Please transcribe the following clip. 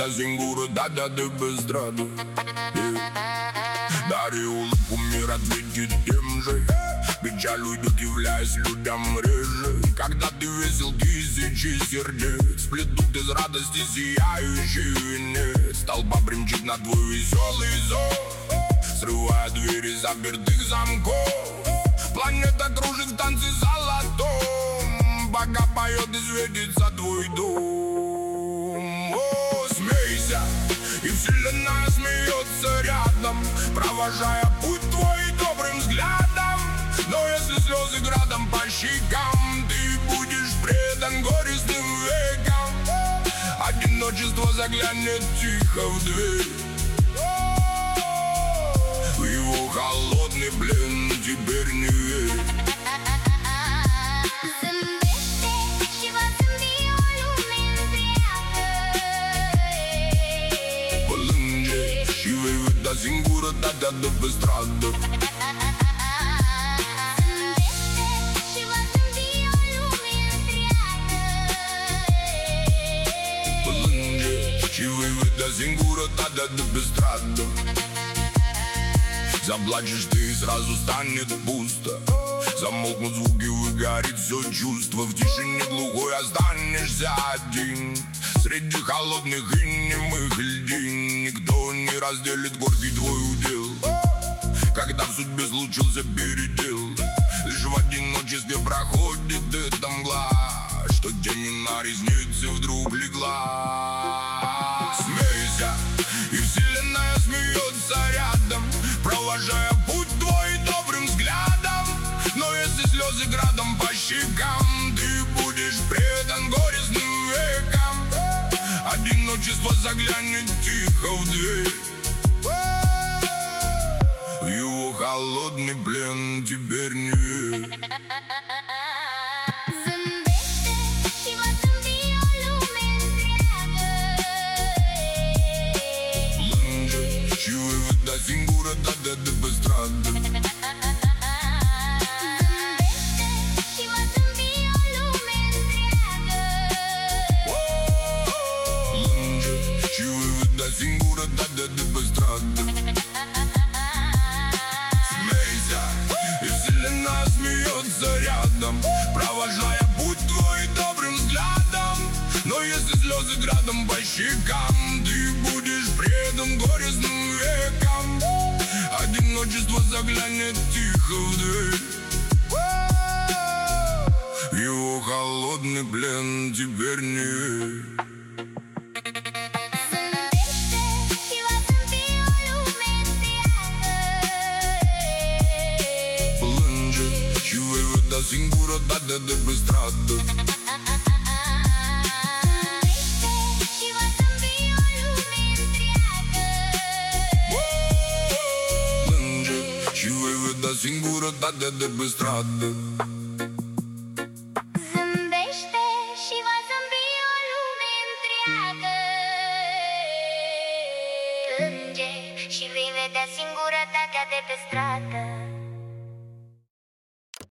vedea singurătatea de pe stradă, dar eu îl умирать ведь тем же. Печалью удивляясь людям реже. Когда ты весел тысячи сердец, плетут из радости сияющий венец. Толпа бремчит на твой веселый зов, срывая двери запертых замков. Планета кружит в танце золотом, пока поет и светится твой дом. О, смейся, и вселенная смеется рядом, провожая путь твой добрым взглядом. Но если слезы градом по щекам, ты будешь предан горестным векам. Одиночество заглянет тихо в дверь, в его холодный плен теперь не верь. Plânge și vei vedea singurătatea de pe stradă. Și vei vedea singurătatea de pe stradă. Заплачешь ты и сразу станет пусто, замолкнут звуки, выгорит все чувство. В тишине глухой останешься один среди холодных и немых льдин. Никто не разделит горький твой удел, когда в судьбе случился передел. Лишь в одиночестве проходит эта мгла, что тень на ресницы вдруг легла. Смейся, и вселенная смеется рядом, провожая путь твой добрым взглядом. Но если слезы градом по щекам, ты будешь предан горестным векам. Одиночество заглянет тихо в дверь, в его холодный плен теперь не верь. Și vei vedea singurătatea de pe stradă. Plânge și vei vedea singurătatea de pe stradă. Смейся, и вселенная смеется рядом, провожая путь твой добрым взглядом. Но если слезы градом по щекам, ты будешь предан горестным векам. Одиночество заглянет тихо в дверь, его холодный плен теперь не верь. Plânge și vei vedea singurătatea de pe stradă. Singurătatea de pe stradă. Zâmbește și va zâmbi o lume întreagă. Plânge și vei vedea singurătatea de pe stradă.